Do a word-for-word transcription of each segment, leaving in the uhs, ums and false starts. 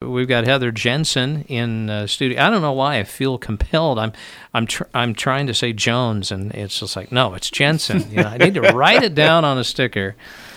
we've got Heather Jensen in uh, studio. I don't know why I feel compelled. I'm I'm tr- I'm trying to say Jones, and it's just like, no, it's Jensen. You know, I need to write it down on a sticker.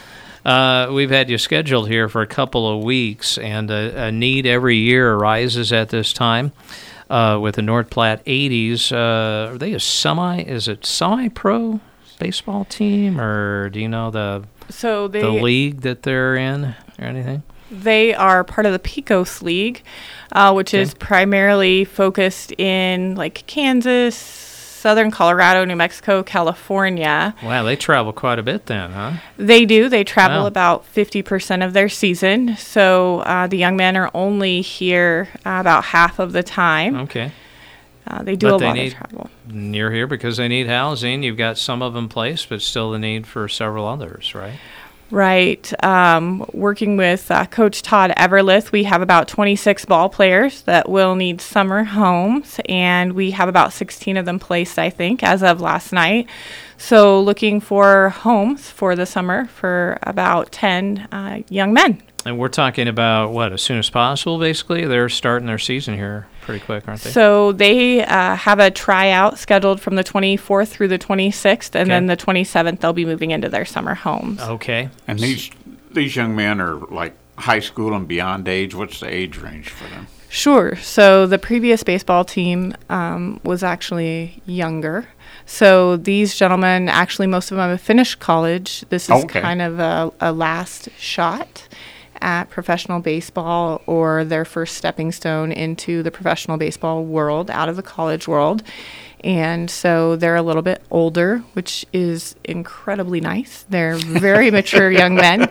Uh, we've had you scheduled here for a couple of weeks, and a, a need every year arises at this time uh, with the North Platte eighties. Uh, are they a semi? Is it semi-pro baseball team, or do you know the so they, the league that they're in or anything? They are part of the Pecos League, uh, which okay. is primarily focused in like Kansas, Southern Colorado, New Mexico, California. Wow, they travel quite a bit then, huh? They do. They travel wow. about fifty percent of their season. So uh, the young men are only here uh, about half of the time. Okay. Uh, they do but a they lot need, of travel. You're here because they need housing. You've got some of them placed, but still the need for several others, right? Right. Um, working with uh, Coach Todd Everlith, we have about twenty-six ball players that will need summer homes, and we have about sixteen of them placed, I think, as of last night. So looking for homes for the summer for about ten uh, young men. And we're talking about, what, as soon as possible, basically? They're starting their season here pretty quick, aren't they? So they uh, have a tryout scheduled from the twenty-fourth through the twenty-sixth, and okay. then the twenty-seventh they'll be moving into their summer homes. Okay. And these these young men are like high school and beyond age. What's the age range for them? Sure. So the previous baseball team um, was actually younger. So these gentlemen, actually most of them have finished college. This is okay. kind of a, a last shot at professional baseball, or their first stepping stone into the professional baseball world out of the college world. And so they're a little bit older, which is incredibly nice. They're very mature young men.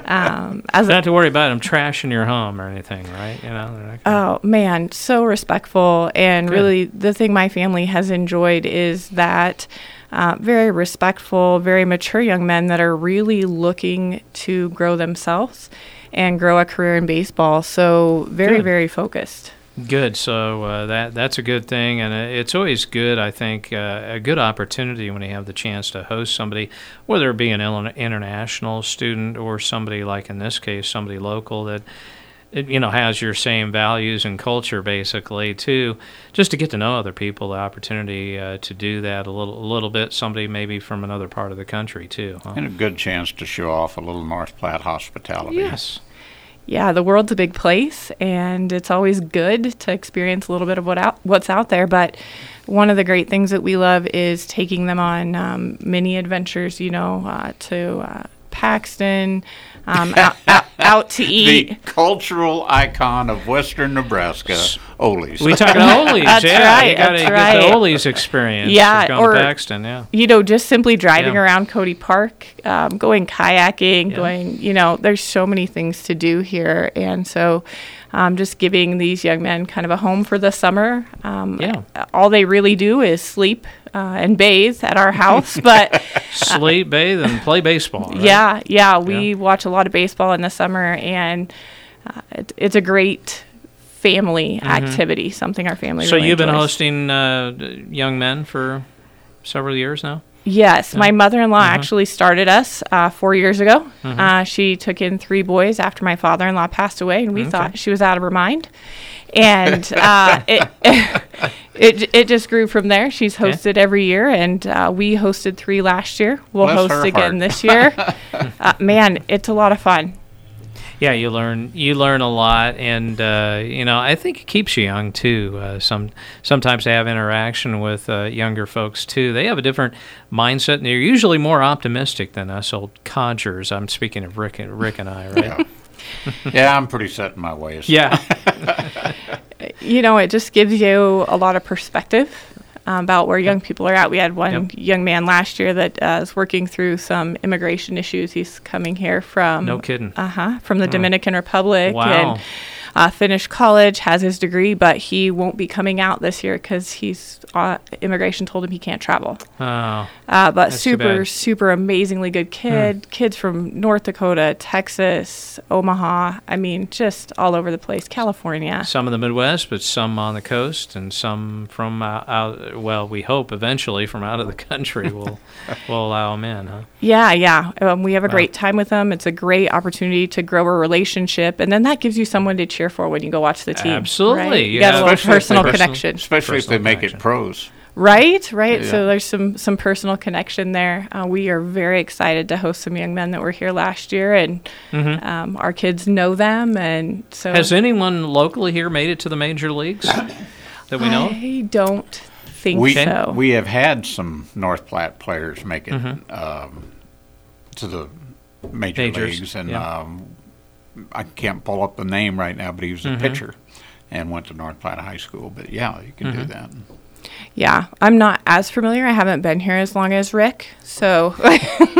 Um, as Not to worry about them trashing your home or anything, right? You know. They're not gonna... Oh man, so respectful, and Good. Really the thing my family has enjoyed is that uh, very respectful, very mature young men that are really looking to grow themselves and grow a career in baseball. So very, Good. very focused. Good. So uh, that that's a good thing, and it's always good, I think, uh, a good opportunity when you have the chance to host somebody, whether it be an international student or somebody like in this case, somebody local that, you know, has your same values and culture basically too, just to get to know other people, the opportunity uh, to do that a little, a little bit, somebody maybe from another part of the country too. Huh? And a good chance to show off a little North Platte hospitality. Yes. Yeah, the world's a big place, and it's always good to experience a little bit of what out, what's out there. But one of the great things that we love is taking them on um, mini adventures, you know, uh, to uh, Paxton, um, out, out, out to eat. The cultural icon of western Nebraska, Ole's. We talking Ole's, that's yeah. Right, you got to that's get right. the Ole's experience. Yeah, going or to Paxton, yeah. You know, just simply driving Yeah. around Cody Park, um, going kayaking, Yeah. going. You know, there's so many things to do here, and so. Um, just giving these young men kind of a home for the summer. Um, Yeah. All they really do is sleep uh, and bathe at our house. But Sleep, bathe, and play baseball. Right? yeah, yeah, we Yeah. watch a lot of baseball in the summer, and uh, it, it's a great family Mm-hmm. activity, something our family So really you've been enjoys. hosting uh, young men for several years now? Yes, my mother-in-law Uh-huh. actually started us uh, four years ago. Mhm. Uh, she took in three boys after my father-in-law passed away, and we Okay. thought she was out of her mind. And uh, it, it it just grew from there. She's Okay. hosted every year, and uh, we hosted three last year. We'll Bless host her again heart. this year. uh, man, it's a lot of fun. Yeah, you learn you learn a lot, and uh, you know I think it keeps you young too. Uh, some sometimes to have interaction with uh, younger folks too. They have a different mindset, and they're usually more optimistic than us old codgers. I'm speaking of Rick and Rick and I, right? Yeah. Yeah, I'm pretty set in my ways. Yeah. You know, it just gives you a lot of perspective um, about where young people are at. We had one Yep. young man last year that uh, is working through some immigration issues. He's coming here from No kidding. Uh huh. From the Dominican Republic. Wow. And uh, finished college, has his degree, but he won't be coming out this year because he's uh, immigration told him he can't travel. Oh, Uh, but That's too super, bad. super amazingly good kid. Kids from North Dakota, Texas, Omaha. I mean, just all over the place. California. some in the Midwest, but some on the coast, and some from uh, out. Well, we hope eventually from out of the country will will allow them in, huh? Yeah, yeah. Um, we have a Wow. great time with them. It's a great opportunity to grow a relationship, and then that gives you someone to cheer cheer for when you go watch the team. Absolutely. Right? You Yeah. got a little Especially if personal they- connection. Especially if they Personal make connection. it pros. Right, right. Yeah. So there's some some personal connection there. Uh, we are very excited to host some young men that were here last year, and Mhm. um, our kids know them. And so, Has anyone locally here made it to the major leagues that we know? of? I don't think We so. we have had some North Platte players make it Mm-hmm. um, to the major Majors, leagues, and yeah. um, I can't pull up the name right now, but he was a Mm-hmm. pitcher and went to North Platte High School. But yeah, you can Mm-hmm. do that. Yeah, I'm not as familiar. I haven't been here as long as Rick, so I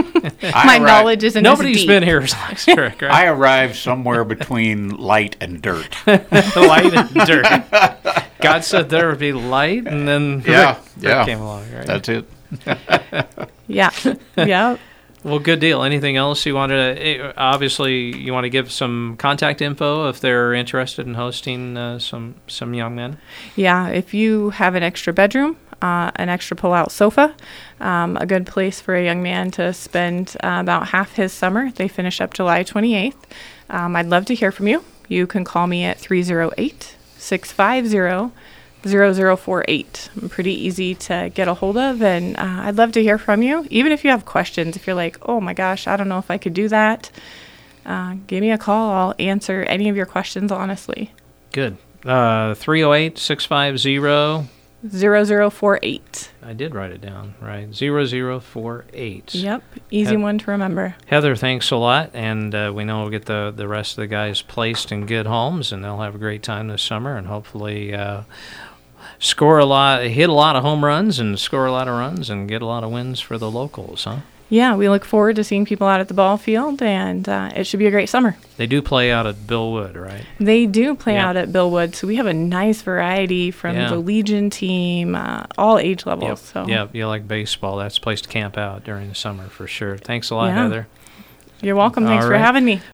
my arri- knowledge isn't Nobody's as deep. been here as long as Rick, right? I arrived somewhere between light and dirt. Light and dirt. God said there would be light, and then Yeah, Rick, Rick yeah. came along, right? That's it. Yeah, yeah. Well, good deal. Anything else you wanted to, eh, obviously, you want to give some contact info if they're interested in hosting uh, some, some young men? Yeah, if you have an extra bedroom, uh, an extra pull-out sofa, um, a good place for a young man to spend uh, about half his summer. They finish up July twenty-eighth. Um, I'd love to hear from you. You can call me at three oh eight, six five zero, zero zero four eight. I'm pretty easy to get a hold of, and uh, I'd love to hear from you. Even if you have questions, if you're like, oh my gosh, I don't know if I could do that, uh, give me a call. I'll answer any of your questions honestly. Good. Uh, three oh eight, six five zero. zero zero four eight. I did write it down, right? zero zero four eight. Yep, easy Heath- one to remember. Heather, thanks a lot, and uh, we know we'll get the, the rest of the guys placed in good homes, and they'll have a great time this summer, and hopefully uh, score a lot, hit a lot of home runs, and score a lot of runs, and get a lot of wins for the locals, huh? Yeah, we look forward to seeing people out at the ball field, and uh, it should be a great summer. They do play out at Bill Wood, right? They do play Yeah. out at Billwood, so we have a nice variety from Yeah. the Legion team, uh, all age levels. Yep. So Yeah, you like baseball. That's a place to camp out during the summer for sure. Thanks a lot, Yeah. Heather. You're welcome. Thanks All for right. having me.